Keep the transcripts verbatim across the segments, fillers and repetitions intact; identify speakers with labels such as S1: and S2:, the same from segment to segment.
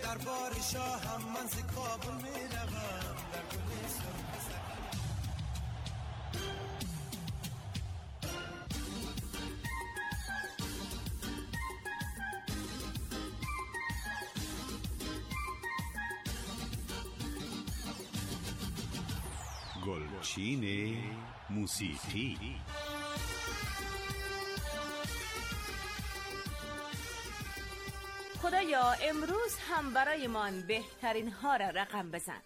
S1: در بار شاهم من ز کابل میروم در گلستان پسر.
S2: گلچین موسیقی.
S3: خدایا امروز هم برایمان بهترین ها را رقم بزن.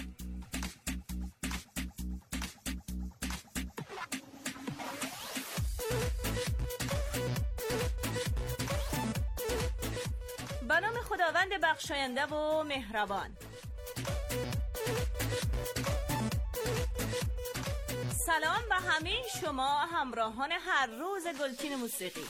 S3: به نام خداوند بخشاینده و مهربان. سلام به همه شما همراهان هر روز گلچین موسیقی.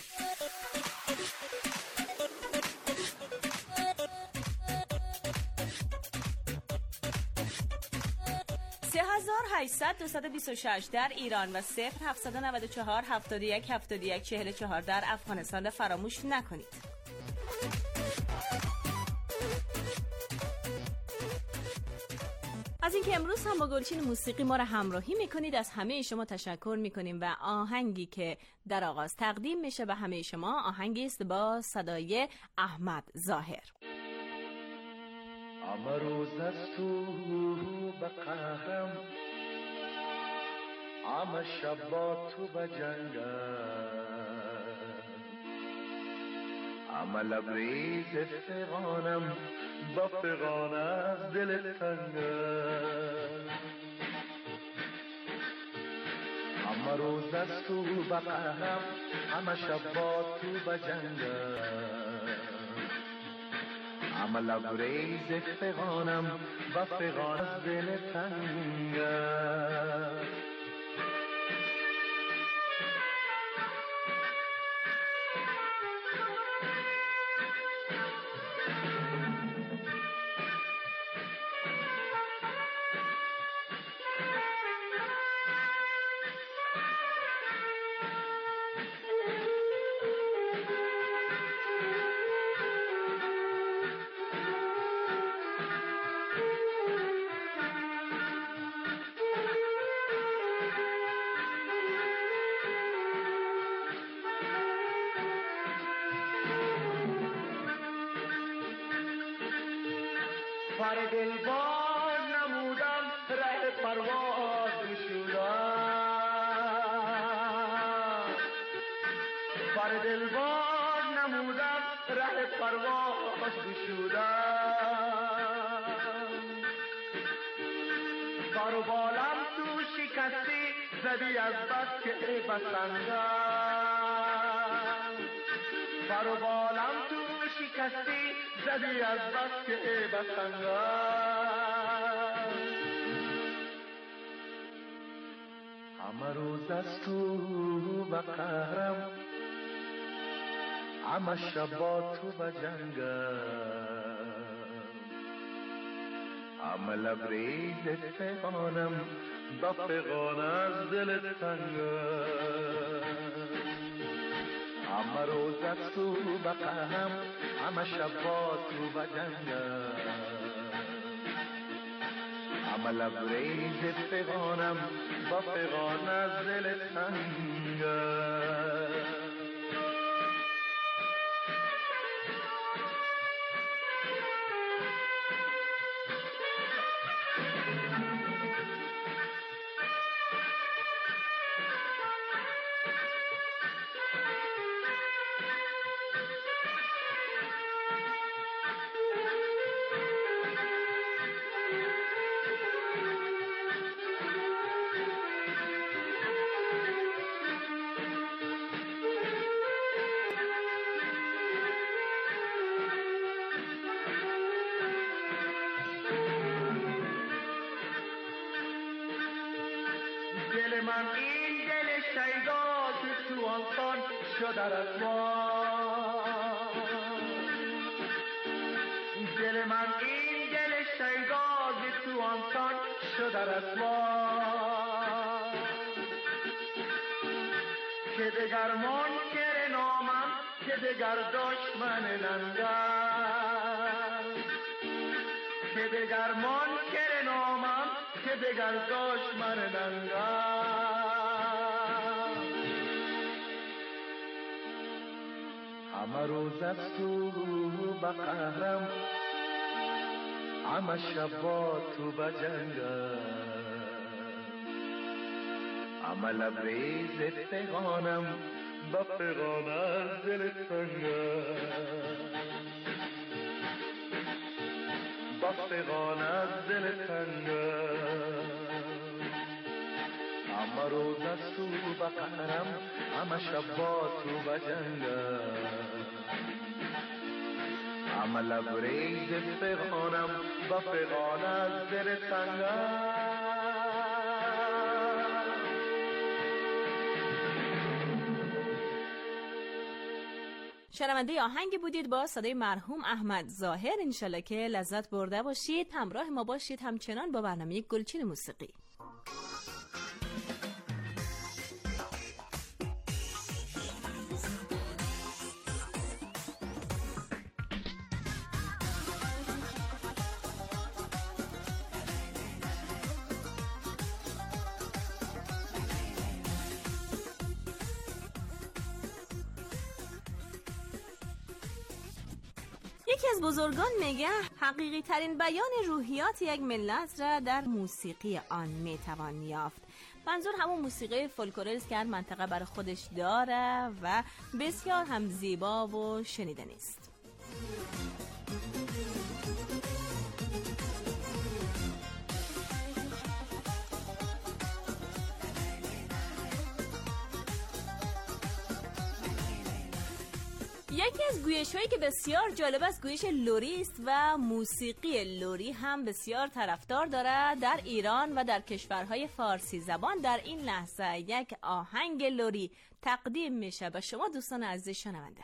S3: سه هزار و هشتصد دویست و بیست و شش در ایران و صفر هفتصد و نود و چهار هفتاد و یک هفتاد و یک چهل و چهار در افغانستان را فراموش نکنید. از اینکه امروز هم با گلچین موسیقی ما را همراهی میکنید از همه شما تشکر میکنیم و آهنگی که در آغاز تقدیم میشه به همه شما آهنگی است با صدای احمد ظاهر.
S4: همه روز از تو به قهرم، همه شب با تو به جنگم، همه لبریز فغانم با فغان از دل تنگم. همه روز از تو به قهرم، همه شب با تو به جنگم، همه لبریز فغانم با فغان از دل تنگم. پر دل باز نمودم ره پرواز گشودم، پر دل باز نمودم ره پرواز گشودم. سر و بالم تو شکستی زدی از بس که بسندم، سر و بالم تو شکستی زدی از بس که بسندم. همه روز از تو به قهرم، همه شب با تو به جنگم، همه لبریز فغانم با فغان از دل تنگم. همه روز از تو به قهرم، همه شب با تو به جنگم، همه لبریز فغانم با فغان از دل تنگم. دل من این دل شیدا که تو آنسان شده رسوا، دل من این دل شیدا که تو آنسان شده رسوا، که دگر منکر نامم که دگر دشمن ننگم، دگر منکر نامم که دگر دشمن ننگم همه روز از تو بقهرم همه شب با تو بجنگم همه لبریز فغانم با فغان از دل تنگم با فغان از دل تنگم همه روز از تو بقهرم همه شب با تو بجنگم همه لبریز فغانم با فغان از دل تنگم.
S3: شنونده آهنگی بودید با صدای مرحوم احمد ظاهر. انشالله که لذت برده باشید. همراه ما باشید همچنان با برنامه گلچین موسیقی. یکی از بزرگان میگه حقیقی ترین بیان روحیات یک ملت را در موسیقی آن میتوان یافت. منظور همون موسیقی فولکلوری است که هر منطقه برای خودش داره و بسیار هم زیبا و شنیدنی است. یکی از گویش‌هایی که بسیار جالب است گویش لری است و موسیقی لری هم بسیار طرفدار داره در ایران و در کشورهای فارسی زبان. در این لحظه یک آهنگ لری تقدیم میشه به شما دوستان عزیز شنونده.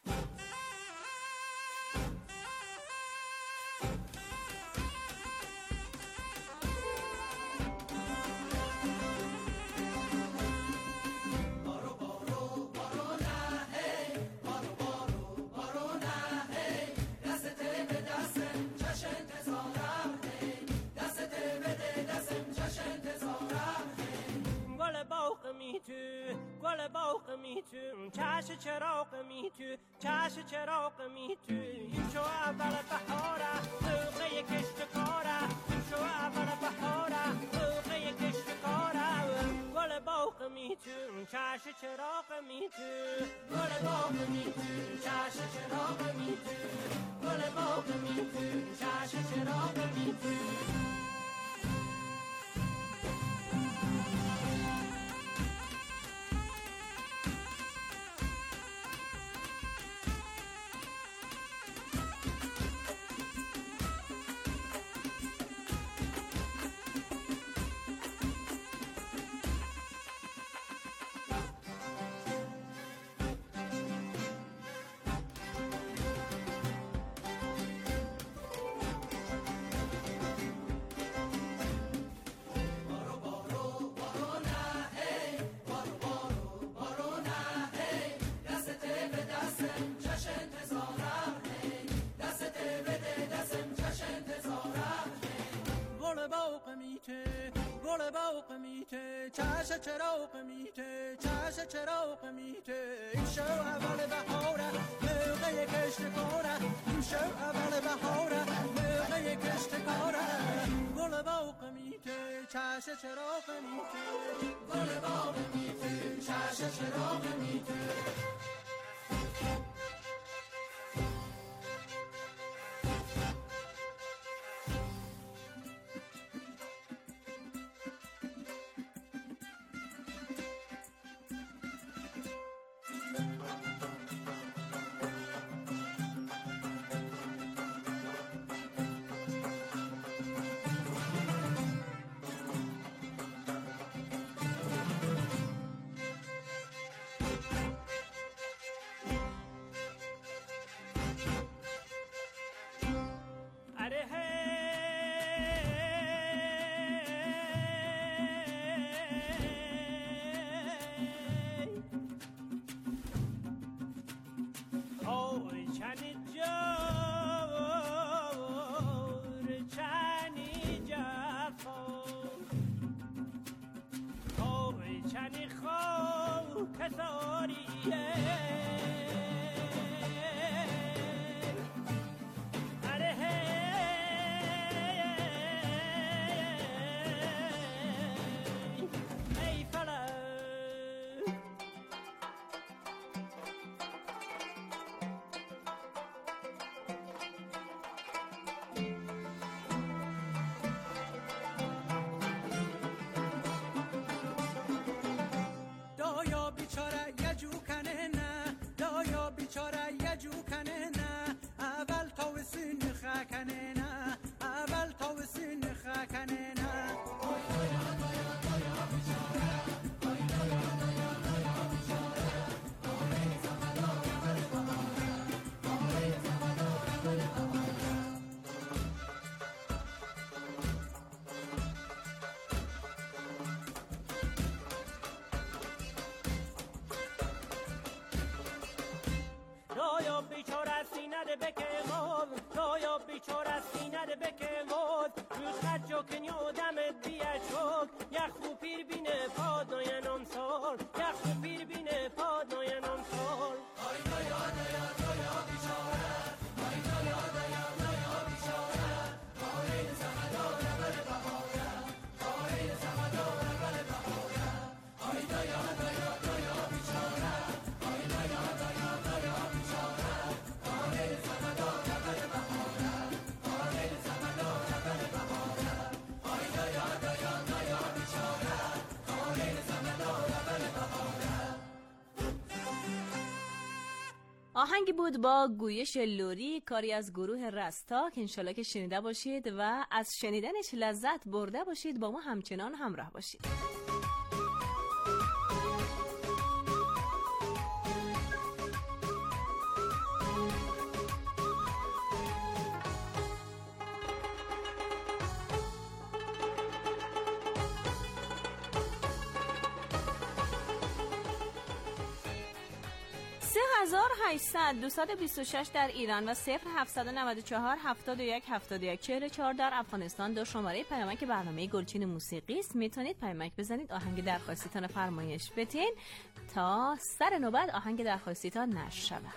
S5: گل باغ می تو چش چراغ می تو چش چراغ می تو این شو اول بهاره موقع کشت کاره این شو اول بهاره موقع کشت کاره گل باغ می تو چش چراغ می تو گل باغ می تو چش چراغ می تو گل باغ می تو چش چراغ می تو. گل باغ میته چش چراغ میته چش چراغ میته این شو اول بهاره موقع کشت کاره این شو اول بهاره موقع کشت کاره گل باغ میته چش چراغ میته گل باغ میته چش چراغ میته.
S3: آهنگی بود با گویش لوری، کاری از گروه رستا که انشالله که شنیده باشید و از شنیدنش لذت برده باشید. با ما همچنان همراه باشید. سه هزار و هشتصد دویست و بیست و شش در ایران و صفر هفتصد و نود و چهار هفتاد و یک هفتاد و یک چهل و چهار در افغانستان دو شماره پیامک برنامه گلچین موسیقی است. میتونید پیامک بزنید، آهنگ درخواستیتان فرمایش بدین تا سر نوبت آهنگ درخواستیتان نشر شود.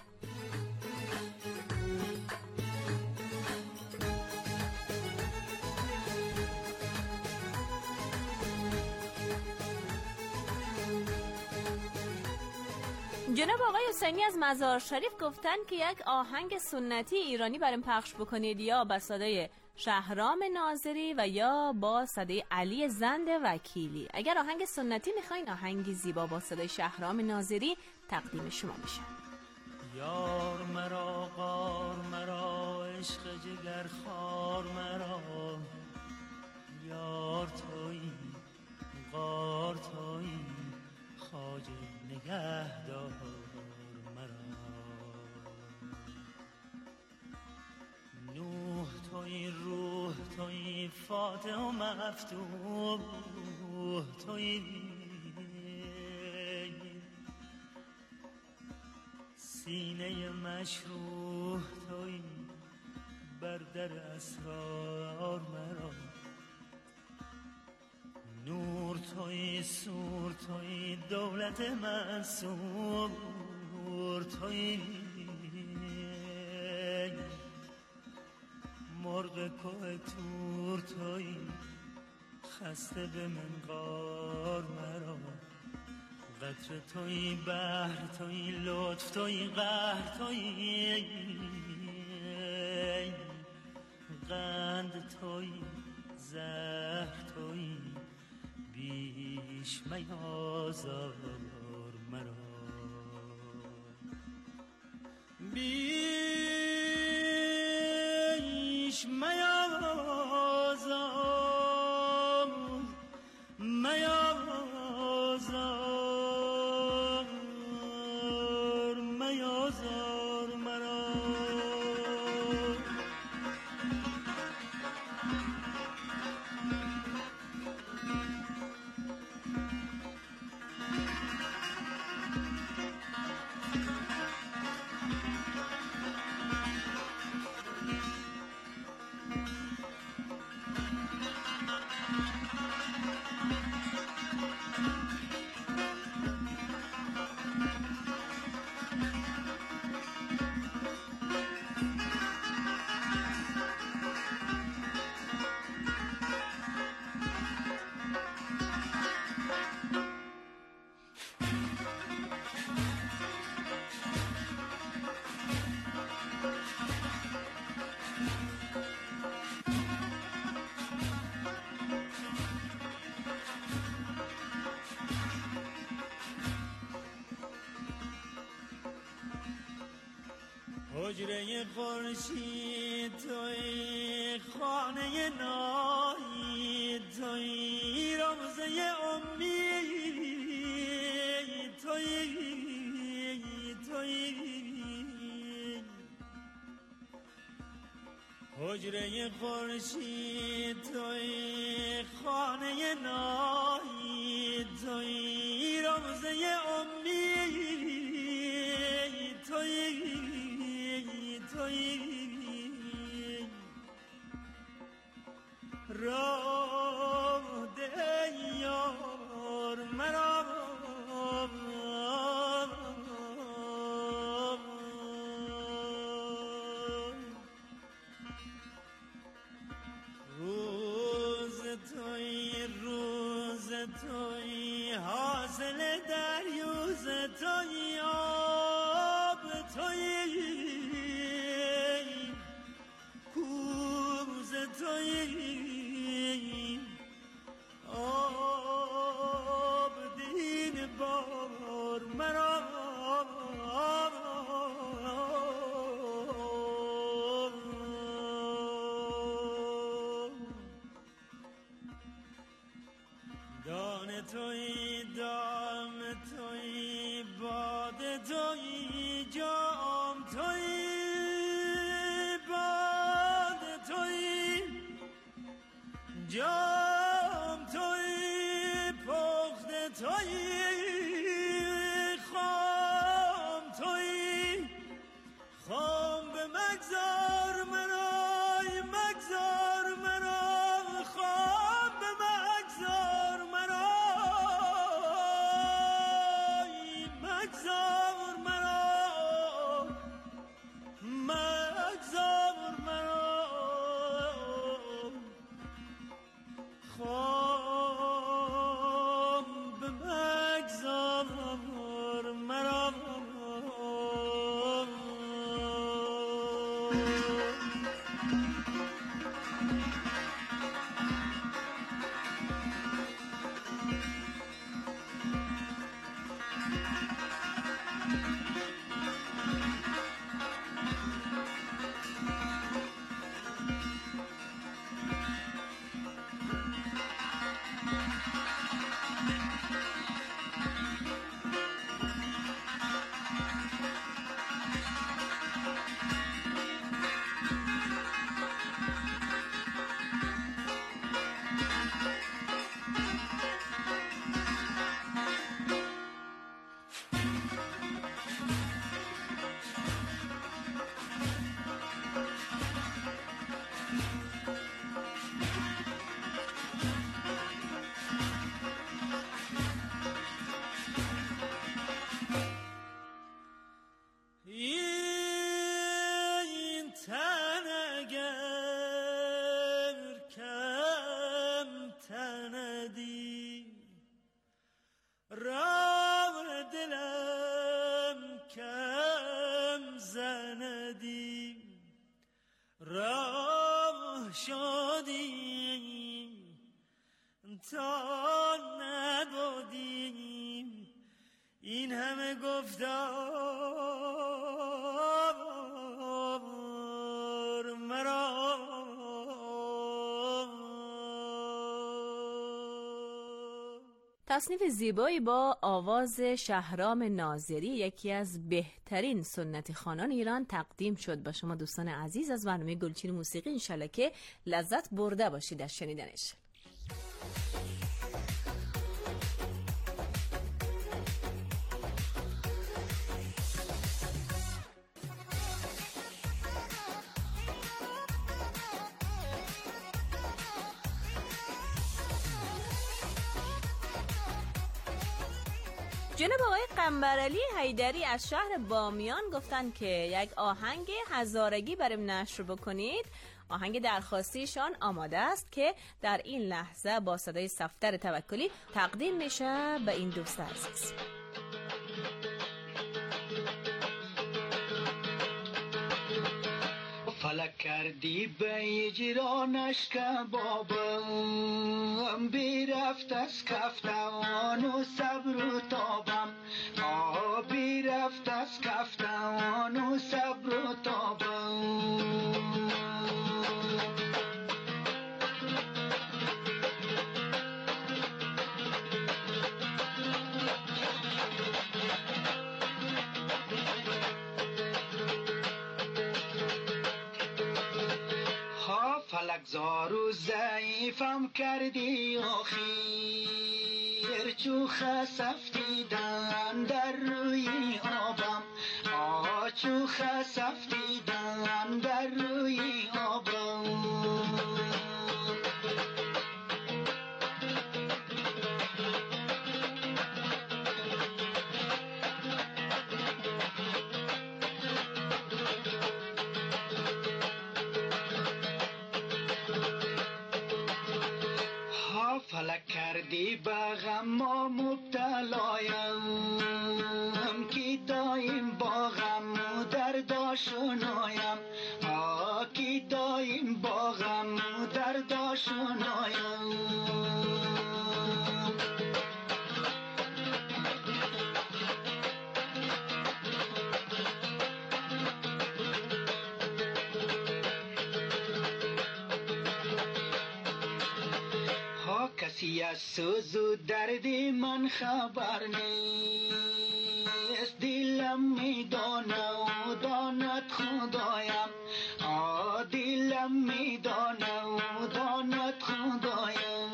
S3: جناب آقای حسینی از مزار شریف گفتن که یک آهنگ سنتی ایرانی برام پخش بکنید، یا با صدای شهرام ناظری و یا با صدای علی زند وکیلی. اگر آهنگ سنتی میخواین، آهنگی زیبا با صدای شهرام ناظری تقدیم شما میشه.
S6: یار مرا غار مرا عشق جگر خار مرا، یار تویی غار تویی خواجه نگهدار مرا، نوح تویی روح تویی فاتح و مفتوح تویی، سینه مشروح تویی بر در اسرار مرا، نور تویی سور تویی دولت منصور تویی، مرغ کوه تور تویی خسته به منقار مرا، قطره تویی بحر تویی لطف تویی قهر تویی، قند تویی زهر تویی بیش میازار مرا، بیش میازار میازار میازار مرا. حجره خورشید توی، خانه نایی توی، روزه امید توی توی. حجره خورشید توی، خانه نایی توی، روزه امید توی توی. راه ده یار مرا، روز توی روز توی، حاصل دریوز توی، آب توی کوز توی، آب دین بار مرا. دان توی دام توی، باد توی جام توی، باد توی جام توی، پخت توی خام توی. خام به مگذار منای، مگذار منای، خام به مگذار منای، مگذار منای، مگذار منای، خام به مگذار منای. راه شدیم تا نبودیم این همه گفتار مرا.
S3: تصنیف زیبایی با آواز شهرام ناظری، یکی از بهترین سنتی خوانان ایران، تقدیم شد با شما دوستان عزیز از برنامه گلچین موسیقی. انشالله که لذت برده باشید از شنیدنش. جناب آقای قنبرعلی حیدری از شهر بامیان گفتن که یک آهنگ هزارگی برام نشر بکنید. آهنگ درخواستیشان آماده است که در این لحظه با صدای صفدر توکلی تقدیم میشه به این دوست عزیز.
S7: فلک کردی به اجرانش کبابم، بیرفت از کفتوان و صبر و تابم. آه بیرفت از کفتوان و صبر و تابم. فلک زار و ضعیفم کردی آخیر، چو خسفتیدن در روی آبم. آه چو خسفتیدن در روی آبم. فلک کردی به غم مبتلایم، کی دایم با غم و درد آشنایم. آه کی دایم با غم و درد آشنایم. کسی از سوز و درد من خبر نیست، دلم میدانه و داند خدایم. آه دلم میدانه و داند خدایم.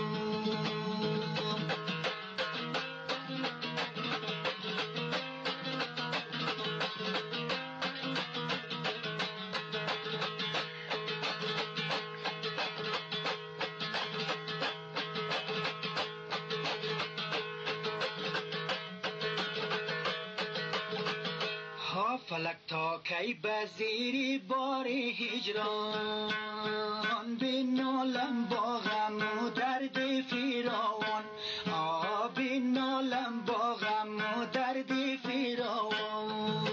S7: فلک تا کی بزیری بار هجران، بنالم با غم و درد فراوان. آه بنالم با غم و درد فراوان.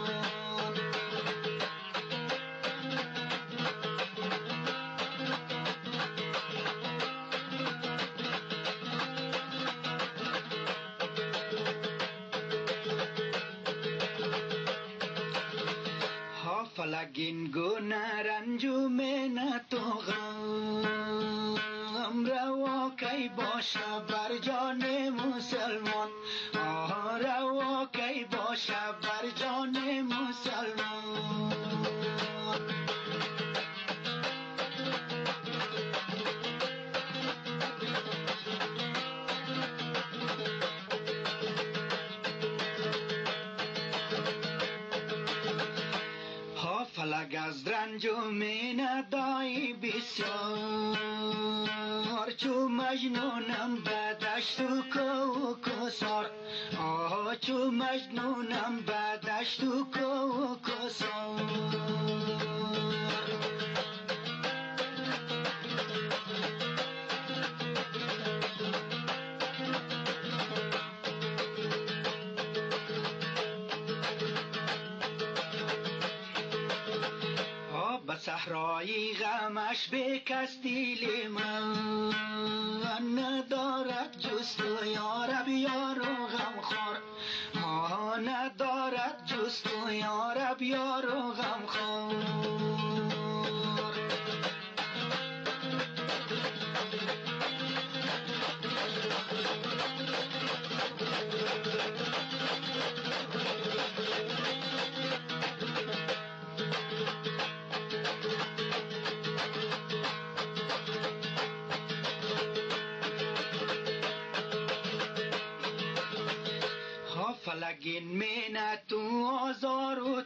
S7: فلک این گونه رنج و منت و غم، روا کی باشه بر جان مسلمان. آه روا کی باشه بر جان مسلمان. فلک از رنج و منت دای بسیار، چو مجنونم به دشت و کوکسار. آه چو مجنونم به دشت و کوکسار. صحرای غمش بکست دل من، ندارد جست و یارب یار و غم خور. ما ندارد جست و یارب یار و غم خور. فلک این منت و آزار و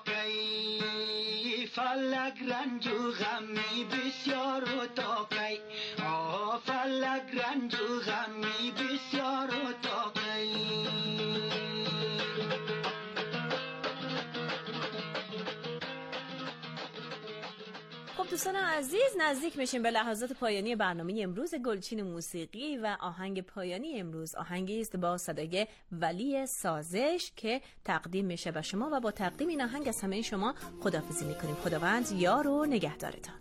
S7: تاکی، فلک رنج و غمی بسیار و تاکی. آه فلک رنج و غمی بسیار و تاکی.
S3: خب دوستان عزیز، نزدیک میشیم به لحظات پایانی برنامه امروز گلچین موسیقی و آهنگ پایانی امروز آهنگی است با صدای ولی سازش که تقدیم میشه به شما و با تقدیم این آهنگ از همه شما خداحافظی میکنیم. خداوند یار و نگهدارتان.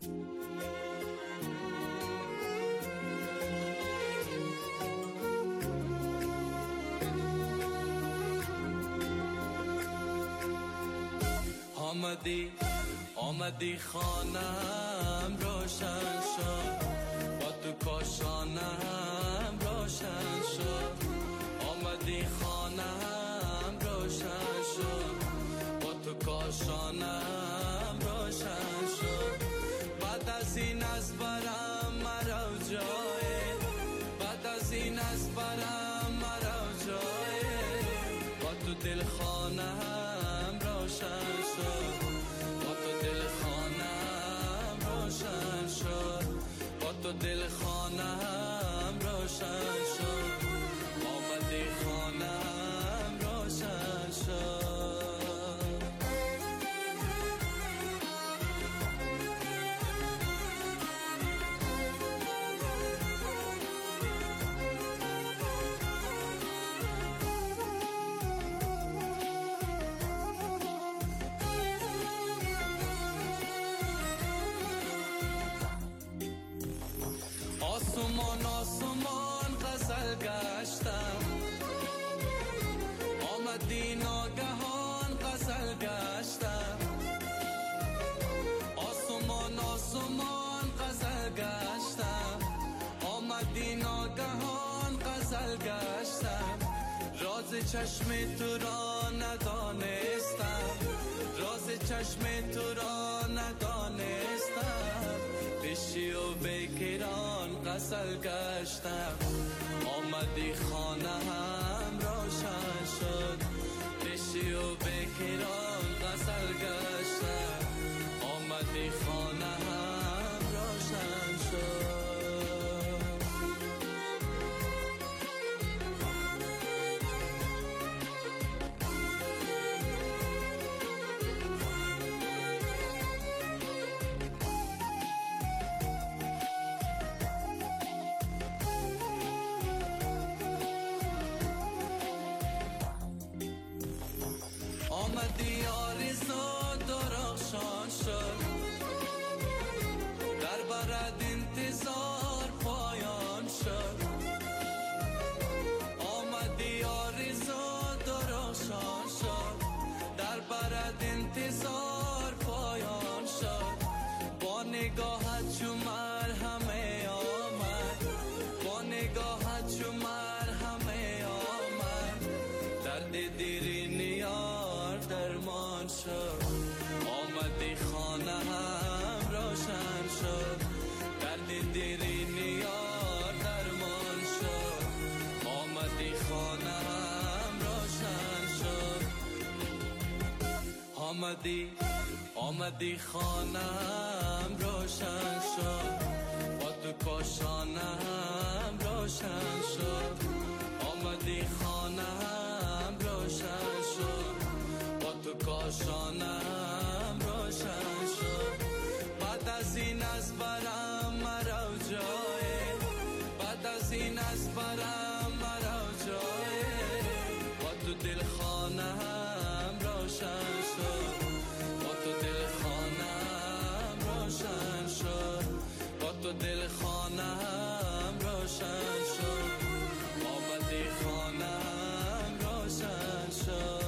S8: آمدی آمدی خانم روشن شد، با تو کاشانم روشن شد. آمدی خانم روشن شد، با تو کاشانم روشن شد. بعد از این از برم مرا جای، بعد از این از برم مرا جای. با تو دل خانم روشن شد، با تو دل خانم روشن شد، با تو دل خانم روشن شد. آمدی خانم روشن شد. آسمان آسمان غزل گشتم، آمدی ناگهان غزل گشتم. آسمان آسمان غزل گشتم، آمدی ناگهان غزل گشتم. راز چشم تو را ندانستم، راز چشم تو را ندانستم. بشی و بکران غزل گشتم، آمدی خانم روشن شد. بشی و بکران غزل گشتم، آمدی خانم روشن شد. آمدی آرزو درخشان شد، در برد انتظار پایان شد. آمدی آرزو درخشان شد، در برد انتظار پایان شد. با نگاهت چو مرهمه آمد، با نگاهت چو مرهمه آمد. درد دیرین یار درمان شد، آمدی خانه هم روشن شد. درد دیرین یار درمان شد، آمدی خانه هم روشن شد. آمدی آمدی خانه هم روشن شد، با تو کاشانه هم روشن شد. آمدی خانه هم روشن شد، با تو کاشانم روشن شد. بعد از این از برم مرا جای، بعد از این از برم مرا جای. با تو دل خانم روشن شد، با تو دل خانم روشن شد، با تو دل خانم روشن شد. آمدی خانم روشن شد.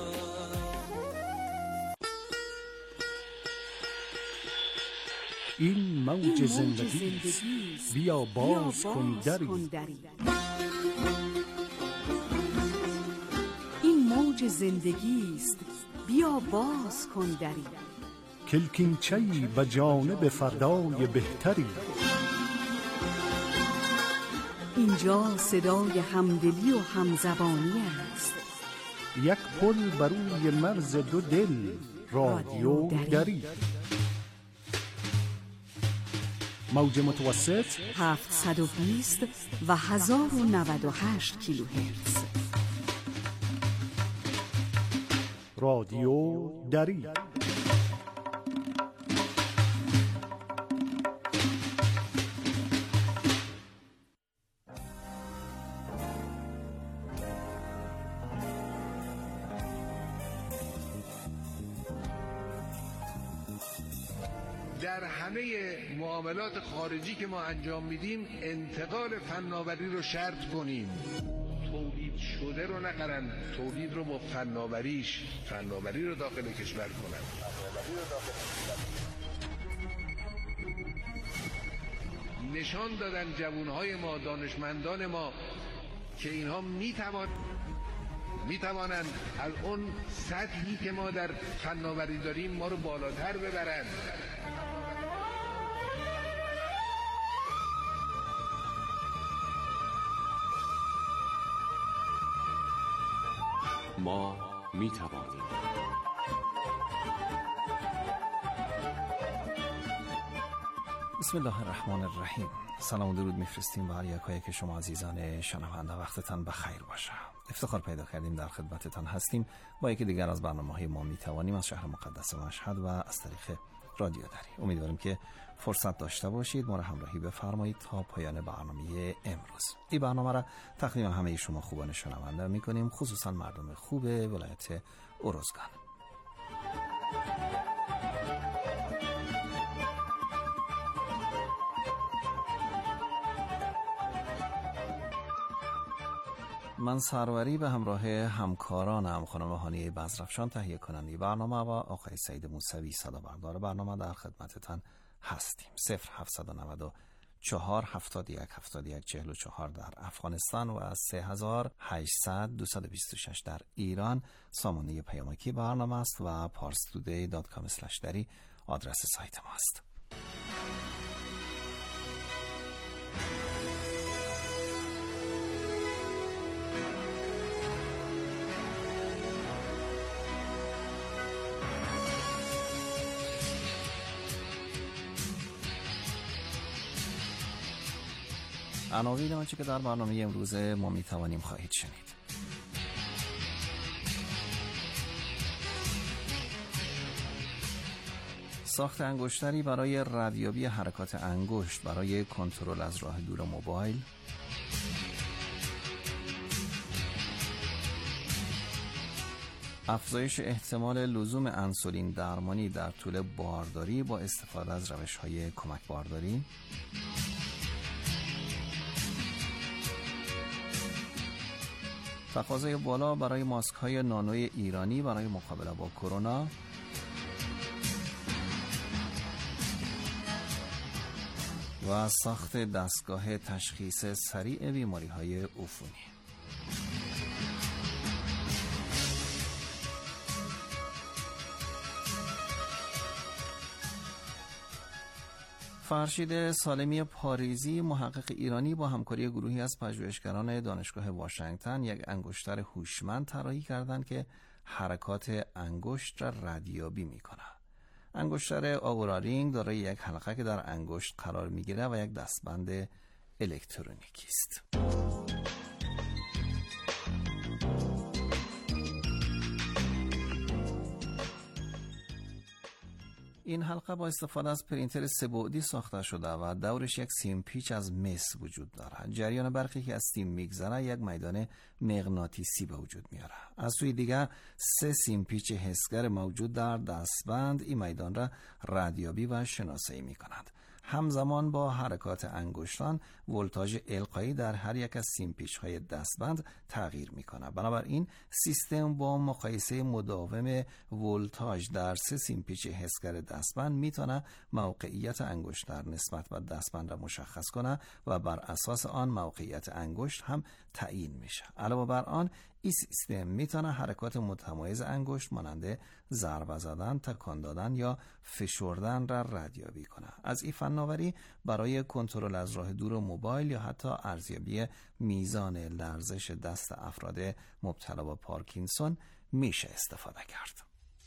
S9: این موج زندگی بیا باز کن دری.
S10: این موج زندگی است بیا باز کن دری.
S9: کلکینچه‌ای به جانب فردای بهتری.
S10: اینجا صدای همدلی و همزبانی است.
S9: یک پل بر روی مرز دو دل، رادیو دری. موج متوسط
S10: هفتصد و بیست و هزار و نود و هشت کیلوهرتز.
S9: رادیو دری.
S11: در همه معاملات خارجی که ما انجام میدیم انتقال فناوری رو شرط کنیم. تولید شده رو نخرن، تولید رو با فناوریش، فناوری رو داخل کشور کنن. نشان دادن جوانهای ما، دانشمندان ما که اینها میتوان میتوانند از اون سطحی که ما در فناوری داریم ما رو بالاتر ببرند.
S12: ما میتوانیم.
S13: بسم الله الرحمن الرحیم. سلام و درود میفرستیم به هر یکایی که شما عزیزان شنونده. وقتتان بخیر باشه. افتخار پیدا کردیم در خدمتتان هستیم با یکی دیگر از برنامه‌های ما میتوانیم از شهر مقدس مشهد و از طریق رادیو دری. امیدواریم که فرصت داشته باشید ما را همراهی بفرمایید تا پایان برنامه امروز. این برنامه را تقدیم همه شما خوبان شنونده میکنیم، خصوصا مردم خوب ولایت اروزگان. من سروری به همراه همکارانم خانم هانیه بزرفشان تهیه کننده برنامه و آقای سعید موسوی صدا بردار برنامه در خدمتتان هستیم. صفر هفتصد و نود و چهار هفتاد و یک هفتاد و یک چهل و چهار در افغانستان و سه هزار و هشتصد دویست و بیست و شش در ایران سامانه پیامکی برنامه است و parstoday دات کام اسلش دری آدرس سایت ما است. عناوین آنچه که در برنامه امروز ما میتوانیم خواهید شنید. ساخت انگشتری برای ردیابی حرکات انگشت برای کنترل از راه دور موبایل. افزایش احتمال لزوم انسولین درمانی در طول بارداری با استفاده از روش‌های کمک بارداری. تقاضای بالا برای ماسک‌های نانوی ایرانی برای مقابله با کرونا. و ساخت دستگاه تشخیص سریع بیماری‌های عفونی. فرشید سالمی پاریزی محقق ایرانی با همکاری گروهی از پژوهشگران دانشگاه واشنگتن یک انگشتر هوشمند طراحی کردند که حرکات انگشت را ردیابی می‌کند. انگشتر آورا رینگ دارای یک حلقه که در انگشت قرار می‌گیرد و یک دستبند الکترونیکی است. این حلقه با استفاده از پرینتر سه‌بعدی ساخته شده و دورش یک سیم پیچ از مس وجود دارد. جریان برقی که از سیم میگذره یک میدان مغناطیسی به وجود میاره. از سوی دیگر سه سیم پیچ حسگر موجود در دستبند این میدان را ردیابی و شناسایی میکنند. همزمان با حرکات انگشتان ولتاژ القایی در هر یک از سیم پیچ‌های دستبند تغییر می‌کنه. بنابراین سیستم با مقایسه مداوم ولتاژ در سه سیم پیچ حسگر دستبند میتونه موقعیت انگشت در نسبت به دستبند را مشخص کنه و بر اساس آن موقعیت انگشت هم تعیین میشه. علاوه بر آن این سیستم میتونه حرکات متمایز انگشت مانند ضربه زدن، تکان دادن یا فشردن را ردیابی کنه. از این فناوری برای کنترل از راه دور موبایل یا حتی ارزیابی میزان لرزش دست افراد مبتلا به پارکینسون میشه استفاده کرد.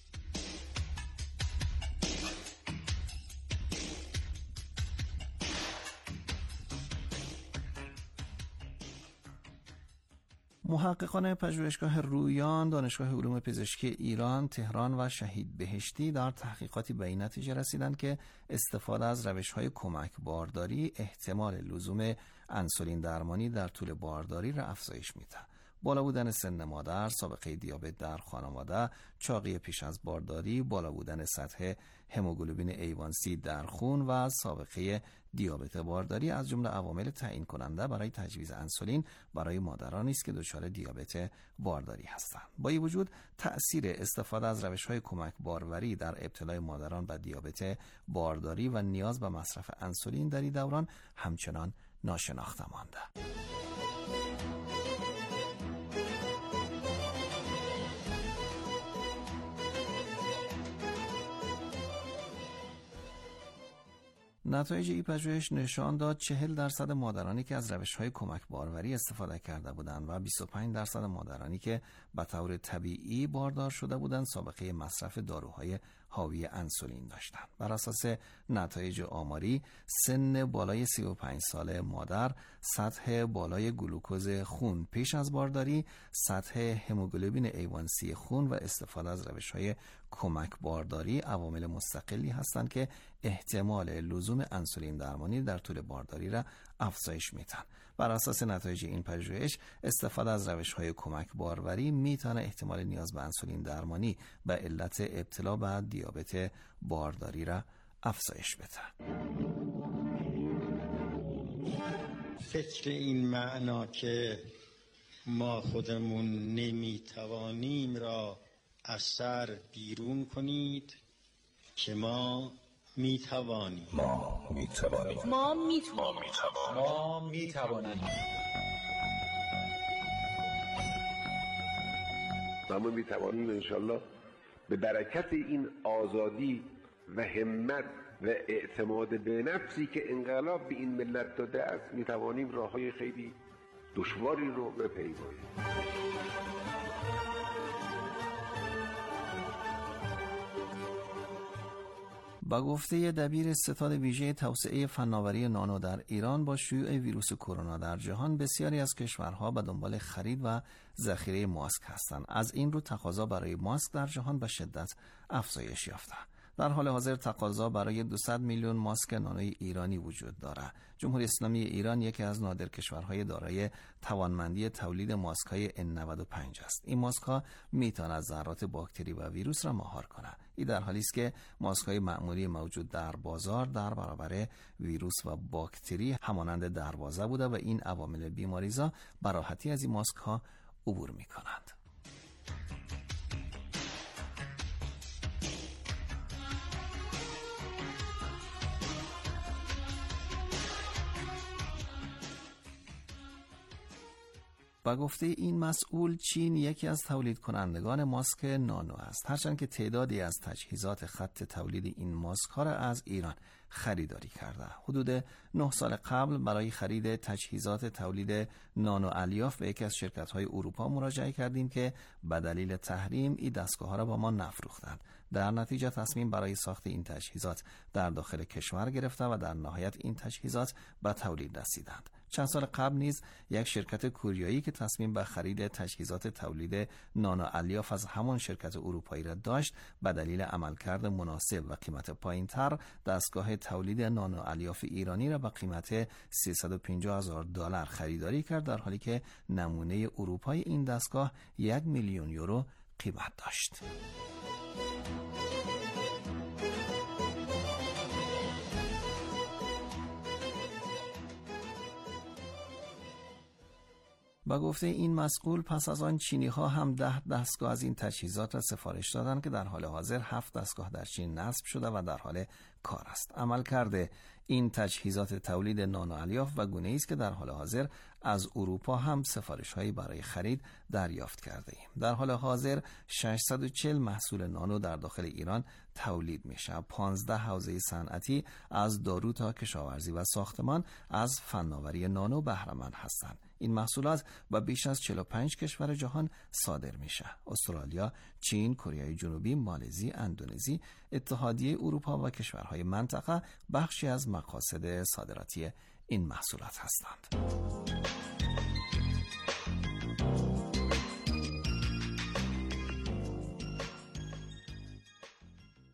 S13: محققان پژوهشگاه رویان، دانشگاه علوم پزشکی ایران، تهران و شهید بهشتی در تحقیقاتی به این نتیجه رسیدند که استفاده از روش‌های کمک بارداری احتمال لزوم انسولین درمانی در طول بارداری را افزایش میده. بالا بودن سن مادر، سابقه دیابت در خانواده، چاقی پیش از بارداری، بالا بودن سطح هموگلوبین ای وان سی در خون و سابقه دیابت بارداری از جمله عوامل تعیین کننده برای تجویز انسولین برای مادرانی است که دچار دیابت بارداری هستند. با این وجود تأثیر استفاده از روش‌های کمک باروری در ابتلای مادران به دیابت بارداری و نیاز به مصرف انسولین در این دوران همچنان ناشناخته مانده. نتایج این پژوهش نشان داد چهل درصد مادرانی که از روش‌های کمک باروری استفاده کرده بودند و بیست و پنج درصد مادرانی که به طور طبیعی باردار شده بودند سابقه مصرف داروهای حاوی انسولین داشتند. بر اساس نتایج آماری، سن بالای سی و پنج ساله مادر، سطح بالای گلوکوز خون پیش از بارداری، سطح هموگلوبین ای وان سی خون و استفاده از روش‌های کمک بارداری عوامل مستقلی هستند که احتمال لزوم انسولین درمانی در طول بارداری را افزایش میدن. بر اساس نتایج این پژوهش، استفاده از روش‌های کمک باروری میتونه احتمال نیاز به انسولین درمانی به علت ابتلا به دیابت بارداری را افزایش بده.
S14: فکر این معنا که ما خودمون نمیتوانیم را از سر بیرون کنید که ما میتوانیم.
S15: ما میتوانیم.
S16: ما میتوانیم.
S15: ما میتوانیم.
S11: و ما میتوانیم انشالله به برکت این آزادی و همت و اعتماد به نفسی که انقلاب به این ملت داده است میتوانیم راههای خیلی دشواری رو بپیماییم.
S13: با گفته دبیر ستاد ویژه توسعه فناوری نانو در ایران، با شیوع ویروس کرونا در جهان بسیاری از کشورها به دنبال خرید و ذخیره ماسک هستند. از این رو تقاضا برای ماسک در جهان به شدت افزایش یافته. در حال حاضر تقاضا برای دویست میلیون ماسک نانوی ایرانی وجود دارد. جمهوری اسلامی ایران یکی از نادر کشورهای دارای توانمندی تولید ماسک‌های ان نود و پنج است. این ماسک‌ها می‌توانند ذرات باکتری و ویروس را مهار کنند. این در حالی است که ماسک‌های معمولی موجود در بازار در برابر ویروس و باکتری همانند دروازه بوده و این عوامل بیماریزا به راحتی از این ماسک‌ها عبور می‌کنند. با گفته این مسئول، چین یکی از تولید کنندگان ماسک نانو است، هرچند که تعدادی از تجهیزات خط تولید این ماسک ها را از ایران خریداری کرده. حدود نه سال قبل برای خرید تجهیزات تولید نانو الیاف به یکی از شرکت های اروپا مراجعه کردیم که به دلیل تحریم این دستگاه ها را با ما نفروختند. در نتیجه تصمیم برای ساخت این تجهیزات در داخل کشور گرفته و در نهایت این تجهیزات به تولید رسیدند. چند سال قبل نیز یک شرکت کوریایی که تصمیم به خرید تجهیزات تولید نانو الیاف از همان شرکت اروپایی را داشت، به دلیل عملکرد مناسب و قیمت پایین‌تر دستگاه تولید نانو الیاف ایرانی را به قیمت سیصد و پنجاه هزار دلار خریداری کرد، در حالی که نمونه اروپایی این دستگاه یک میلیون یورو قیمت داشت. با گفته این مسئول، پس از آن چینی ها هم ده دستگاه از این تجهیزات را سفارش دادند که در حال حاضر هفت دستگاه در چین نصب شده و در حال کار است. عمل کرده این تجهیزات تولید نانو الیاف و گونه است که در حال حاضر از اروپا هم سفارش هایی برای خرید دریافت کرده ایم. در حال حاضر ششصد و چهل محصول نانو در داخل ایران تولید میشه. پانزده حوزه صنعتی از دارو تا کشاورزی و ساختمان از فناوری نانو بهره مند هستند. این محصولات با بیش از چهل و پنج کشور جهان صادر میشه. استرالیا، چین، کره جنوبی، مالزی، اندونزی، اتحادیه اروپا و کشورهای منطقه بخشی از مقاصد صادراتی این محصولات هستند.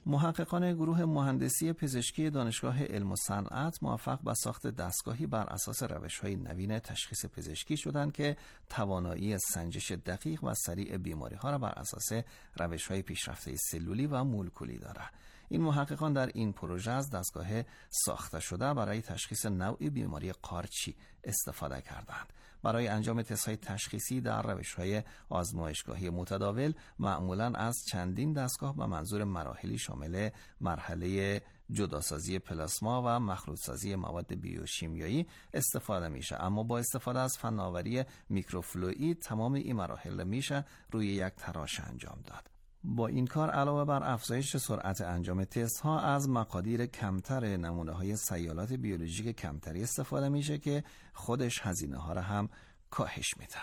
S13: محققان گروه مهندسی پزشکی دانشگاه علم و صنعت موفق به ساخت دستگاهی بر اساس روش‌های نوین تشخیص پزشکی شدند که توانایی سنجش دقیق و سریع بیماری‌ها را بر اساس روش‌های پیشرفته سلولی و مولکولی دارد. این محققان در این پروژه از دستگاه ساخته شده برای تشخیص نوع بیماری قارچی استفاده کردند. برای انجام تست‌های تشخیصی در روش‌های آزمایشگاهی متداول معمولاً از چندین دستگاه به منظور مراحلی شامل مرحله جداسازی پلاسما و مخلوط‌سازی مواد بیوشیمیایی استفاده میشه، اما با استفاده از فناوری میکروفلوئید تمام این مراحل میشه روی یک تراش انجام داد. با این کار علاوه بر افزایش سرعت انجام تست ها از مقادیر کمتر نمونه های سیالات بیولوژیک کمتری استفاده میشه که خودش هزینه ها را هم کاهش میده.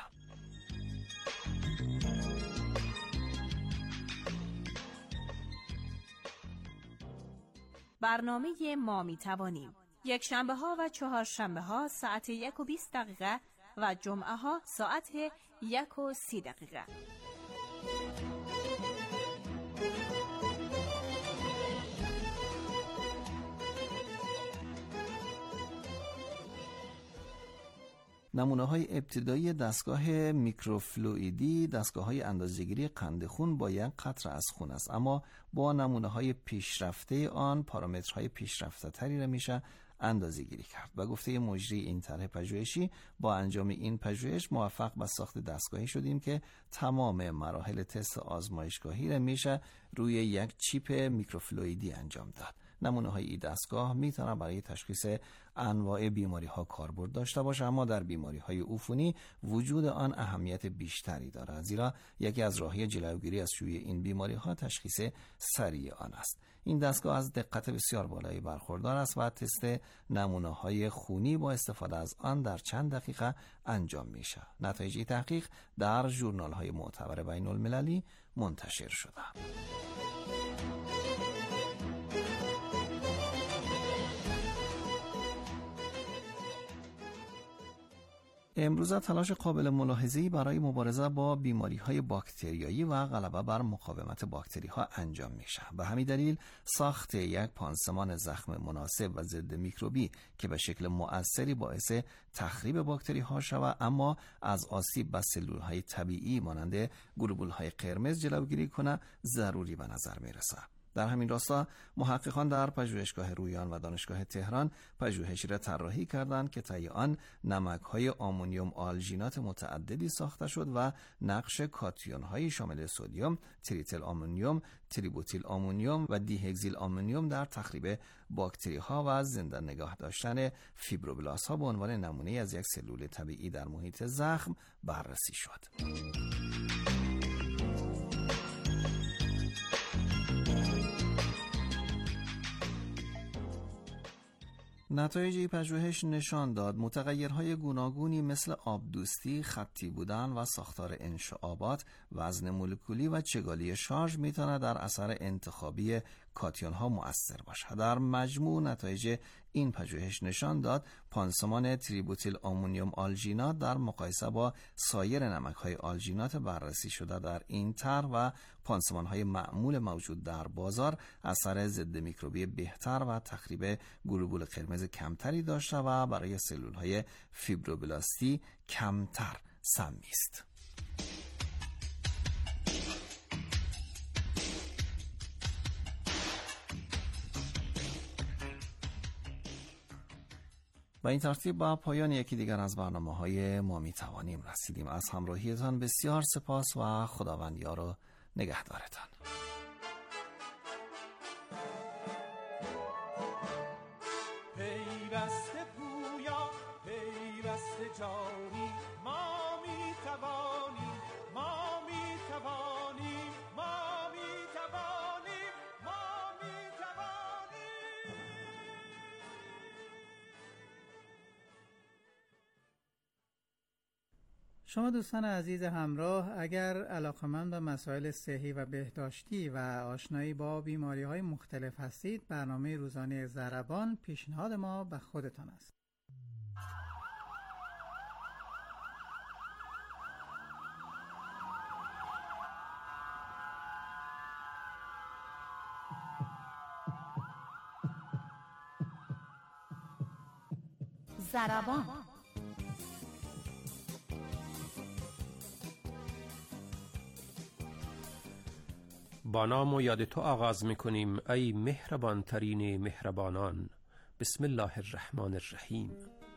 S3: برنامه ما می توانیم یک شنبه ها و چهار شنبه ها ساعت یک و بیست دقیقه و جمعه ها ساعت یک و سی دقیقه.
S13: نمونه های ابتدایی دستگاه میکروفلوئیدی دستگاه های اندازه‌گیری قند خون با یک قطره از خون است، اما با نمونه های پیشرفته آن پارامترهای پیشرفته تری را میشه اندازه گیری کرد. و گفته مجری این طرح پژوهشی با انجام این پژوهش موفق به ساخت دستگاهی شدیم که تمام مراحل تست آزمایشگاهی را میشه روی یک چیپ میکروفلوئیدی انجام داد. نمونه های این دستگاه میتونه برای تشخیص انواع بیماری ها کاربرد داشته باشه، اما در بیماری های عفونی وجود آن اهمیت بیشتری دارد، زیرا یکی از راه‌های جلوگیری از شیوع این بیماری ها تشخیص سریع آن است. این دستگاه از دقت بسیار بالایی برخوردار است و تست نمونه های خونی با استفاده از آن در چند دقیقه انجام میشه. نتایج تحقیق در ژورنال های معتبر بین المللی منتشر شده. امروز تلاش قابل ملاحظه‌ای برای مبارزه با بیماری‌های باکتریایی و غلبه بر مقاومت باکتری‌ها انجام میشه. به همین دلیل ساخت یک پانسمان زخم مناسب و ضد میکروبی که به شکل مؤثری باعث تخریب باکتری‌ها شود اما از آسیب به سلول‌های طبیعی مانند گلبول‌های قرمز جلوگیری کنه ضروری به نظر میرسه. در همین راستا محققان در پژوهشگاه رویان و دانشگاه تهران پژوهشی را طراحی کردند که طی آن نمک‌های آمونیوم آلژینات متعددی ساخته شد و نقش کاتیون‌های شامل سدیم، تریتل آمونیوم، تریبوتیل آمونیوم و دیهگزیل آمونیوم در تخریب باکتری‌ها و زنده نگاه داشتن فیبروبلاس‌ها به عنوان نمونه از یک سلول طبیعی در محیط زخم بررسی شد. نتایج این پژوهش نشان داد متغیرهای گوناگونی مثل آبدوستی، خطی بودن و ساختار انشعابات، وزن مولکولی و چگالی شارژ میتونه در اثر انتخابی کاتیون ها مؤثر باشه. در مجموع نتایج این پژوهش نشان داد پانسمان تریبوتیل آمونیوم آلژینات در مقایسه با سایر نمک های آلژینات بررسی شده در این طرح و پانسمان های معمول موجود در بازار اثر ضد میکروبی بهتر و تخریب گلبول قرمز کمتری داشته و برای سلول های فیبروبلاستی کمتر سمی است. با این ترتیب با پایان یکی دیگر از برنامه‌های ما می‌توانیم رسیدیم. از همراهیتان بسیار سپاس و خداوند یار و نگهدارتان.
S5: پیوسته پویا پیوسته جانی ما می‌توانیم ما می‌توانیم ما می‌توانیم ما می‌توانیم.
S16: شما دوستان عزیز همراه اگر علاقه‌مند به مسائل صحی و بهداشتی و آشنایی با بیماری‌های مختلف هستید، برنامه روزانه ضربان پیشنهاد ما به خودتان است.
S10: ضربان.
S17: با نام و یاد تو آغاز میکنیم ای مهربان ترین مهربانان. بسم الله الرحمن الرحیم.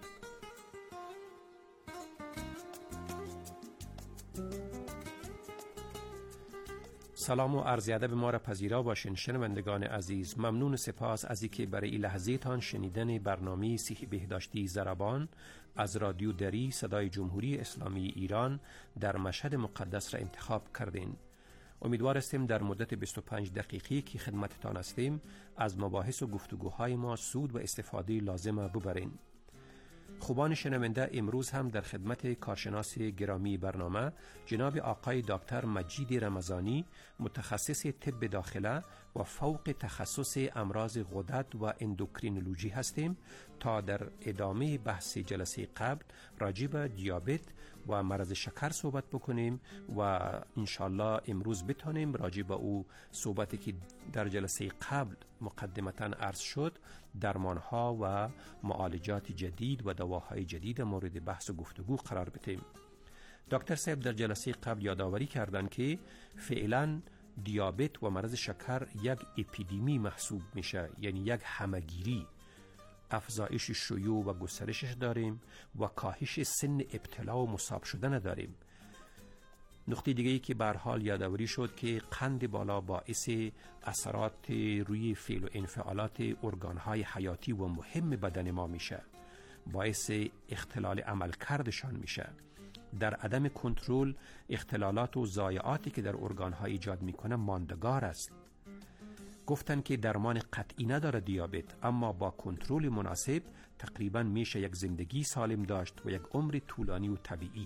S17: سلام و عرض ادب ما را پذیرا باشین شنوندگان عزیز. ممنون سپاس از اینکه برای این لحظه تان شنیدن برنامه صحی بهداشتی ضربان از رادیو دری صدای جمهوری اسلامی ایران در مشهد مقدس را انتخاب کردین. امیدوار هستیم در مدت بیست و پنج دقیقی که خدمتتان هستیم از مباحث و گفتگوهای ما سود و استفاده لازم ببرین. خوبان شنونده، امروز هم در خدمت کارشناس گرامی برنامه جناب آقای دکتر مجید رمضانی، متخصص طب داخله و فوق تخصص امراض غدد و اندوکرینولوژی هستیم تا در ادامه بحث جلسه قبل راجع به دیابت و مرض شکر صحبت بکنیم و انشالله امروز بتانیم راجع به او صحبتی که در جلسه قبل مقدمتاً عرض شد، درمانها و معالجات جدید و دواهای جدید مورد بحث و گفتگو قرار بدیم. دکتر صاحب در جلسه قبل یادآوری کردند که فعلاً دیابت و مرض شکر یک اپیدمی محسوب میشه، یعنی یک همگیری. افزایش شیوع و گسترشش داریم و کاهش سن ابتلا و مصاب شدن داریم. نقطه دیگه ای که به هر حال یادآوری شد که قند بالا باعث اثرات روی فعل و انفعالات ارگانهای حیاتی و مهم بدن ما میشه، باعث اختلال عملکردشان میشه. در عدم کنترل اختلالات و ضایعاتی که در ارگانها ایجاد میکنه ماندگار است. گفتن که درمان قطعی نداره دیابت، اما با کنترل مناسب تقریبا میشه یک زندگی سالم داشت و یک عمر طولانی و طبیعی.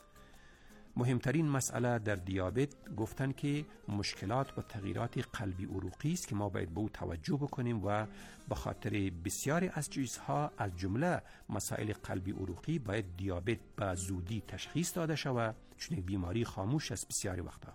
S17: مهمترین مسئله در دیابت گفتن که مشکلات و تغییرات قلبی عروقی است که ما باید به او توجه بکنیم و به خاطر بسیاری از چیزها از جمله مسائل قلبی عروقی باید دیابت به زودی تشخیص داده شود، چون یک بیماری خاموش است بسیاری وقتا،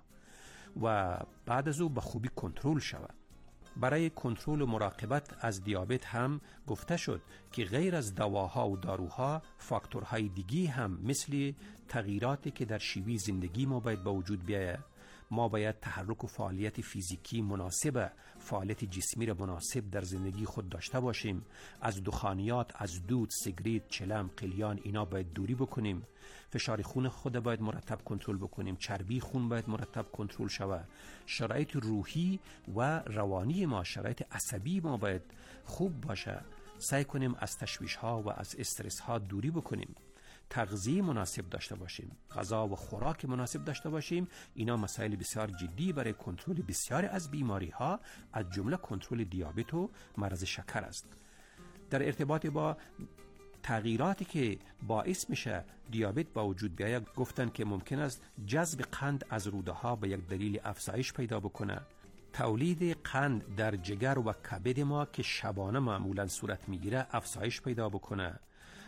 S17: و بعد از او به خوبی کنترل شود. برای کنترل و مراقبت از دیابت هم گفته شد که غیر از دواها و داروها فاکتورهای دیگی هم مثل تغییراتی که در شیوه زندگی ما باید به وجود بیاید. ما باید تحرک و فعالیت فیزیکی مناسب، فعالیت جسمی را مناسب در زندگی خود داشته باشیم. از دخانیات، از دود، سیگریت، چلم، قلیان اینا باید دوری بکنیم. فشار خون خود باید مرتب کنترل بکنیم. چربی خون باید مرتب کنترل شود. شرایط روحی و روانی ما، شرایط عصبی ما باید خوب باشه. سعی کنیم از تشویش ها و از استرس ها دوری بکنیم. تغذیه مناسب داشته باشیم، غذا و خوراک مناسب داشته باشیم. اینا مسائل بسیار جدی برای کنترل بسیاری از بیماری ها از جمله کنترل دیابت و مرض شکر است. در ارتباط با تغییراتی که باعث میشه دیابت با وجود بیاید گفتن که ممکن است جذب قند از روده ها به یک دلیل افزایش پیدا بکنه. تولید قند در جگر و کبد ما که شبانه معمولا صورت میگیره افزایش پیدا بکنه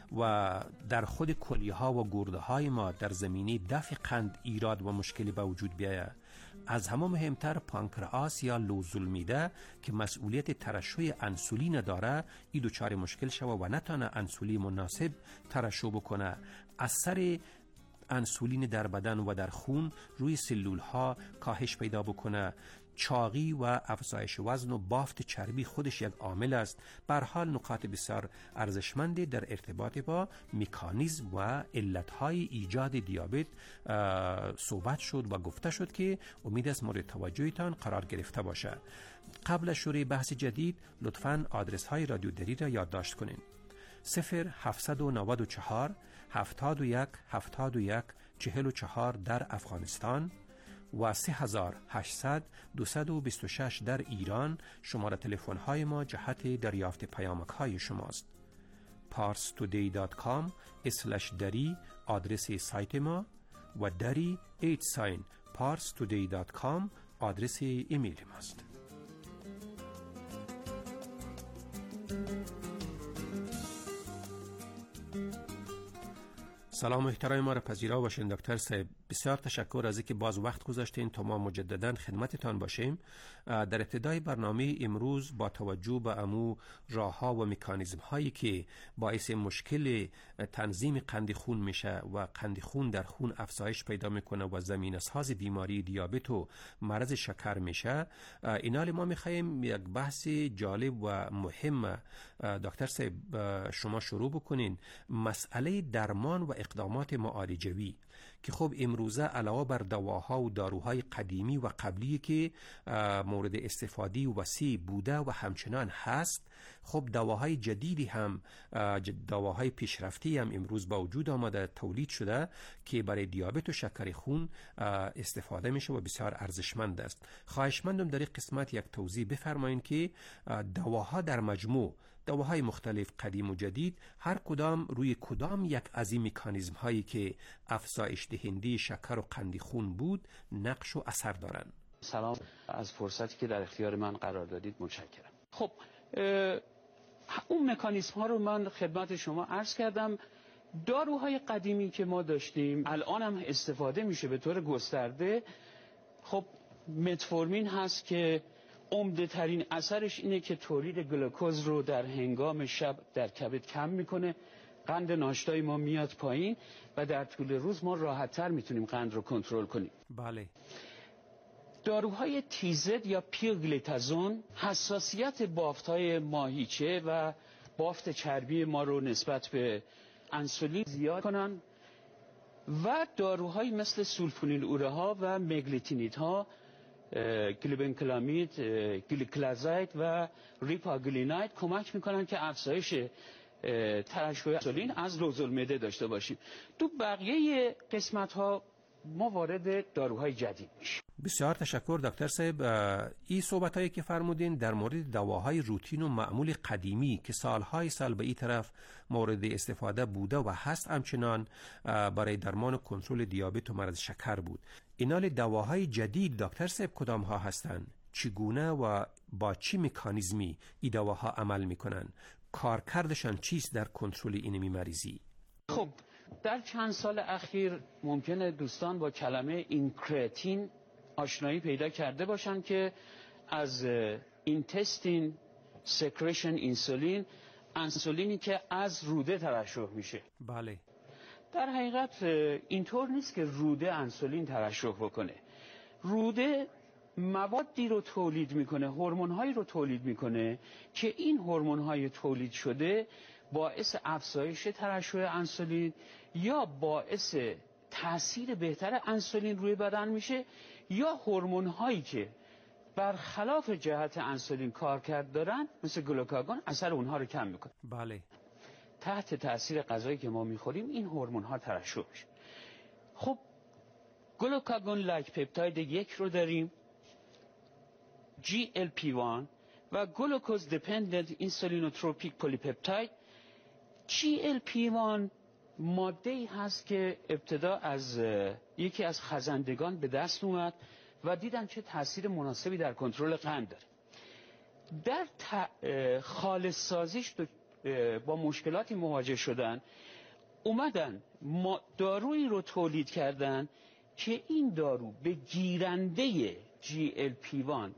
S17: و در خود کلیه ها و گرده های ما در زمینه دفع قند ایراد و مشکلی به وجود بیاید. از همه مهمتر پانکراس یا لوزول میده که مسئولیت ترشح انسولین داره، این دچار مشکل شوه و نتانه انسولین مناسب ترشح بکنه. اثر انسولین در بدن و در خون روی سلول ها کاهش پیدا بکنه. چاقی و افزایش وزن و بافت چربی خودش یک عامل است. به هر حال نکات بسیار ارزشمندی در ارتباط با مکانیزم و علتهای ایجاد دیابت صحبت شد و گفته شد که امید است مورد توجهتان قرار گرفته باشه. قبل از شروع بحث جدید لطفاً آدرس های رادیو دری را یادداشت کنین. صفر هفتصد و نود و چهار هفتاد و یک هفتاد و یک چهل و چهار در افغانستان و سه هزار و هشتصد دویست و بیست و شش در ایران شماره تلفن های ما جهت دریافت پیامک های شماست. پارس تودی دات کام اسلش دری آدرس سایت ما و دری ایت ساین پارس تودی دات کام آدرس ایمیل ماست. سلام و احترام ما را پذیرا باشین دکتر صاحب. بسیار تشکر از اینکه باز وقت گذاشتین تا ما مجددا خدمتتان باشیم. در ابتدای برنامه امروز با توجه به امو راه‌ها و مکانیزم هایی که باعث مشکل تنظیم قند خون میشه و قند خون در خون افزایش پیدا میکنه و زمینه ساز بیماری دیابت و مرض شکر میشه، اینال ما میخوایم یک بحث جالب و مهم دکتر صاحب شما شروع بکنین، مسئله درمان و اقدامات معالجوی که خب امروزه علاوه بر دواها و داروهای قدیمی و قبلی که مورد استفاده وسیع بوده و همچنان هست، خب دواهای جدیدی هم، دواهای پیشرفتی هم امروز با وجود آمده، تولید شده که برای دیابت و شکر خون استفاده میشه و بسیار ارزشمند است. خواهشمندم در این قسمت یک توضیح بفرمایید که دواها در مجموع، دواهای مختلف قدیم و جدید، هر کدام روی کدام یک از این مکانیزم هایی که افزایش دهنده شکر و قند خون بود نقش و اثر دارن.
S18: سلام، از فرصتی که در اختیار من قرار دادید متشکرم. خب اون مکانیزم ها رو من خدمت شما عرض کردم. داروهای قدیمی که ما داشتیم الان هم استفاده میشه به طور گسترده. خب متفورمین هست که عمده ترین اثرش اینه که تولید گلوکوز رو در هنگام شب در کبد کم میکنه، قند ناشتای ما میاد پایین و در طول روز ما راحت تر میتونیم قند رو کنترل کنیم.
S17: بله.
S18: داروهای تیزد یا پیرگلیتازون حساسیت بافت‌های ماهیچه و بافت چربی ما رو نسبت به انسولین زیاد کنن و داروهای مثل سولفونیل اوره ها و مگلیتینید ها، گلیبنکلامید، گلیکلازاید و ریپاگلیناید کمک میکنن که افزایش ترشح انسولین از لوزالمعده داشته باشیم. تو بقیه قسمت ها ما وارد داروهای جدید میشیم.
S17: بسیار تشکر دکتر صاحب. این صحبت هایی که فرمودین در مورد دواهای روتین و معمول قدیمی که سالهای سال به این طرف مورد استفاده بوده و هست همچنان برای درمان و کنترل دیابت و مرض شکر بود، اینال دواهای جدید دکتر صاحب کدام ها هستند؟ چگونه و با چی مکانیزمی این دواها عمل میکنن؟ کارکردشان چیست در کنترل این مریضی؟
S18: خب در چند سال اخیر ممکنه دوستان با کلمه اینکرتین آشنایی پیدا کرده باشن که از اینتستین سکرشن انسولین، انسولینی که از روده ترشح میشه.
S17: بله.
S18: در حقیقت اینطور نیست که روده انسولین ترشح بکنه. روده موادی رو تولید میکنه، هورمون‌هایی رو تولید میکنه که این هورمون‌های تولید شده باعث افزایش ترشح انسولین یا باعث تأثیر بهتر انسولین روی بدن میشه، یا هورمون‌هایی که برخلاف جهت انسولین کارکرد دارن مثل گلوکاگون اثر اونها رو کم میکنه.
S17: بله.
S18: تحت تأثیر غذایی که ما میخوریم این هورمون‌ها ترشح میشه. خب گلوکاگون لایک پپتاید یک رو داریم، جی ال پی وان و گلوکوز دیپندنت اینسولینوتروپیک پلیپپتاید. جی ال پی وان ماده‌ای هست که ابتدا از یکی از خزندگان به دست اومد و دیدن چه تأثیر مناسبی در کنترل قند داره. در خالص سازیش با مشکلاتی مواجه شدن، اومدن دارویی رو تولید کردن که این دارو به گیرنده جی ال پی وان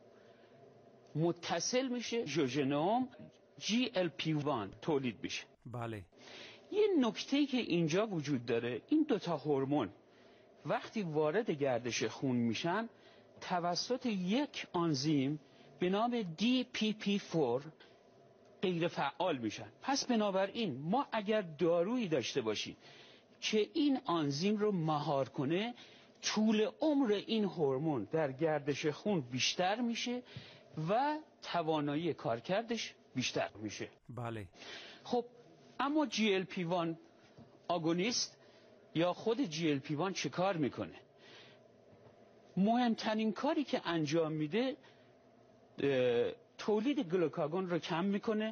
S18: متصل میشه، ژوژنوم جی ال پی وان تولید میشه.
S17: بله.
S18: یه نکته‌ای که اینجا وجود داره، این دوتا هورمون وقتی وارد گردش خون میشن توسط یک آنزیم به نام دی پی پی فور غیر فعال میشن. پس بنابراین ما اگر دارویی داشته باشیم که این آنزیم رو مهار کنه، طول عمر این هورمون در گردش خون بیشتر میشه و توانایی کارکردش بیشتر میشه.
S17: بله.
S18: خب اما جی ال پی وان آگونیست یا خود جی ال پی وان چه کار میکنه؟ مهمترین کاری که انجام میده تولید گلوکاگون رو کم میکنه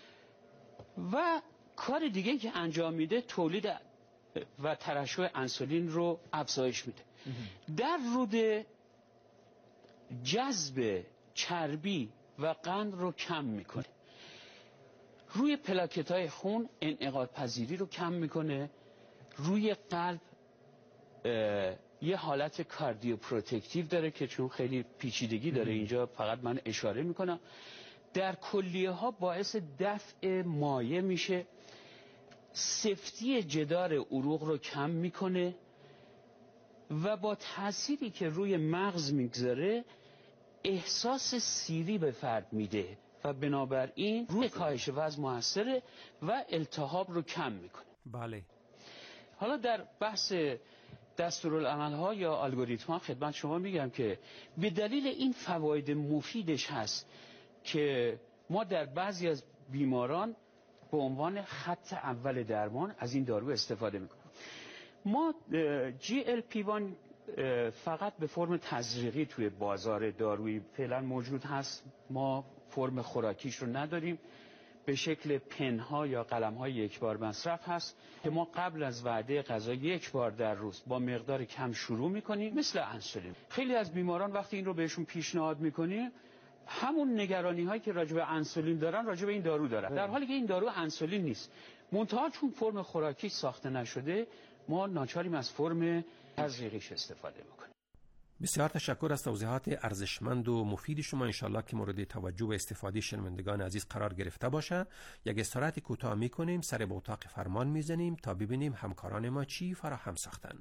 S18: و کار دیگه که انجام میده تولید و ترشح انسولین رو افزایش میده. در روده جذب چربی و قند رو کم میکنه، روی پلاکت‌های خون انعقاد پذیری رو کم میکنه، روی قلب یه حالت کاردیو پروتکتیو داره که چون خیلی پیچیدگی داره اینجا فقط من اشاره میکنم. در کلیه ها باعث دفع مایع میشه، سفتی جدار عروق رو کم میکنه و با تأثیری که روی مغز میگذاره احساس سیری به فرد میده و بنابراین روی کاهش وزن موثره و التهاب رو کم میکنه.
S17: بله.
S18: حالا در بحث دستورالعمل ها یا الگوریتم ها خدمت شما میگم که به دلیل این فواید مفیدش هست که ما در بعضی از بیماران به عنوان خط اول درمان از این دارو استفاده میکنیم. ما جی ال پی وان فقط به فرم تزریقی توی بازار دارویی فعلا موجود هست. ما فرم خوراکیش رو نداریم. به شکل پنها یا قلم‌های یک بار مصرف هست که ما قبل از وعده غذا یک بار در روز با مقدار کم شروع میکنیم، مثل انسولین. خیلی از بیماران وقتی این رو بهشون پیشنهاد میکنیم همون نگرانی هایی که راجع به انسولین دارن راجع به این دارو دارن، در حالی که این دارو انسولین نیست. منتها چون فرم خوراکی ساخته نشده ما ناچاریم از فرم تزریقیش استفاده میکنیم.
S17: بسیار تشکر از توضیحات ارزشمند و مفید شما. انشالله که مورد توجه و استفاده شنوندگان عزیز قرار گرفته باشه. یک استراحت کوتاه میکنیم، سر به اتاق فرمان میزنیم تا ببینیم همکاران ما چی فراهم ساختن.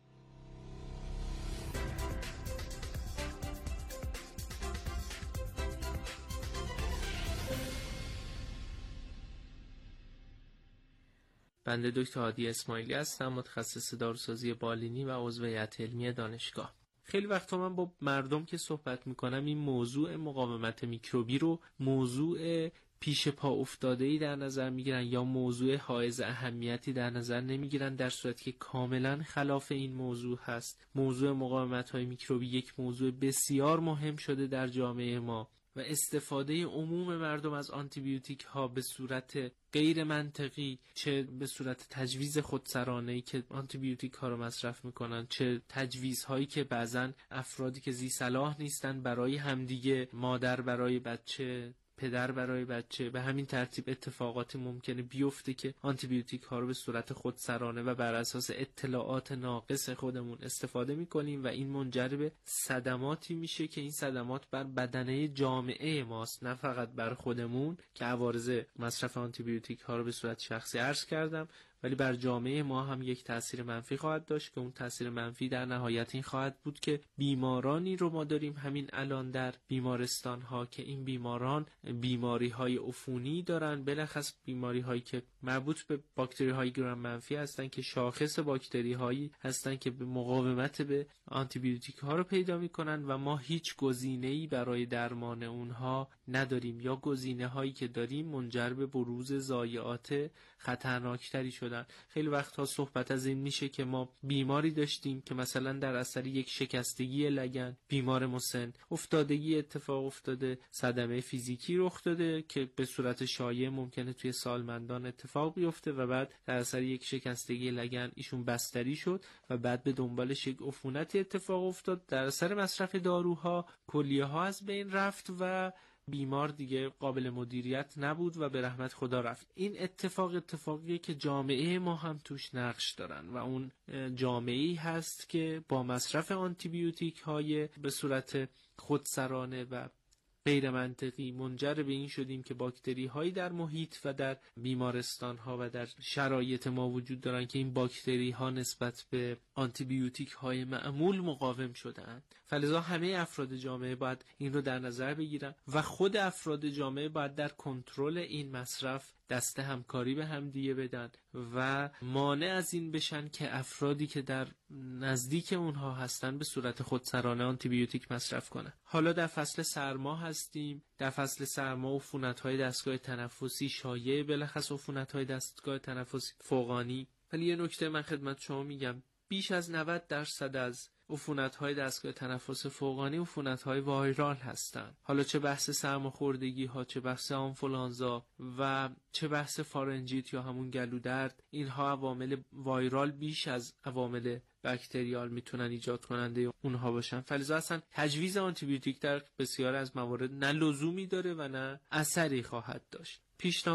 S19: بنده دکتر هادی اسماعیلی هستم، متخصص داروسازی بالینی و عضو هیئت علمی دانشگاه. خیلی وقتا من با مردم که صحبت میکنم این موضوع مقاومت میکروبی رو موضوع پیش پا افتاده‌ای در نظر میگیرن یا موضوع حائز اهمیتی در نظر نمیگیرن، در صورتی که کاملا خلاف این موضوع هست. موضوع مقاومت‌های میکروبی یک موضوع بسیار مهم شده در جامعه ما و استفاده عموم مردم از آنتیبیوتیک ها به صورت غیر منطقی، چه به صورت تجویز خودسرانه‌ای که آنتیبیوتیک ها رو مصرف میکنن، چه تجویزهایی که بعضن افرادی که ذی صلاح نیستن برای همدیگه، مادر برای بچه، پدر برای بچه، به همین ترتیب اتفاقاتی ممکنه بیفته که آنتیبیوتیک ها رو به صورت خودسرانه و بر اساس اطلاعات ناقص خودمون استفاده میکنیم و این منجر به صدماتی میشه که این صدمات بر بدنه جامعه ماست، نه فقط بر خودمون که عوارض مصرف آنتیبیوتیک ها رو به صورت شخصی عرض کردم، ولی بر جامعه ما هم یک تأثیر منفی خواهد داشت که اون تأثیر منفی در نهایت این خواهد بود که بیمارانی رو ما داریم همین الان در بیمارستان ها که این بیماران بیماری های عفونی دارن، بلخص بیماری هایی که مربوط به باکتری های گرام منفی هستن که شاخص باکتری هایی هستن که به مقاومت به آنتیبیوتیک ها رو پیدا میکنن و ما هیچ گزینه‌ای برای درمان اونها نداریم یا گزینه هایی که داریم منجر به بروز ضایعات خطرناکتری شدن. خیلی وقتها صحبت از این میشه که ما بیماری داشتیم که مثلا در اثر یک شکستگی لگن بیمار مسن، افتادگی اتفاق افتاده، صدمه فیزیکی رخ داده که به صورت شایع ممکنه توی سالمندان اتفاق بیفته و بعد در اثر یک شکستگی لگن ایشون بستری شد و بعد به دنبالش یک عفونتی اتفاق افتاد، در اثر مصرف داروها کلیه ها از بین رفت و بیمار دیگه قابل مدیریت نبود و به رحمت خدا رفت. این اتفاق اتفاقیه که جامعه ما هم توش نقش دارن و اون جامعه‌ای هست که با مصرف آنتیبیوتیک های به صورت خودسرانه و غیر منطقی منجر به این شدیم که باکتری هایی در محیط و در بیمارستان ها و در شرایط ما وجود دارن که این باکتری ها نسبت به آنتیبیوتیک های معمول مقاوم شدن. فلذا همه افراد جامعه باید این رو در نظر بگیرن و خود افراد جامعه باید در کنترل این مصرف دست همکاری به هم دیگه بدن و مانع از این بشن که افرادی که در نزدیک اونها هستن به صورت خودسرانه آنتیبیوتیک مصرف کنن. حالا در فصل سرما هستیم. در فصل سرما عفونت‌های دستگاه تنفسی شایع، بلخص عفونت‌های دستگاه تنفسی فوقانی. ولی یه نکته من خدمت شما میگم، بیش از نود درصد از عفونت‌های دستگاه تنفس فوقانی عفونت‌های وایرال هستند. حالا چه بحث سرماخوردگی ها، چه بحث آنفولانزا و چه بحث فارنجیت یا همون گلو درد، اینها عوامل وایرال بیش از عوامل باکتریال میتونن ایجاد کننده اونها باشن. فلذا اصلا تجویز آنتیبیوتیک در بسیار از موارد نه لزومی داره و نه اثری خواهد داشت. پیشنهاد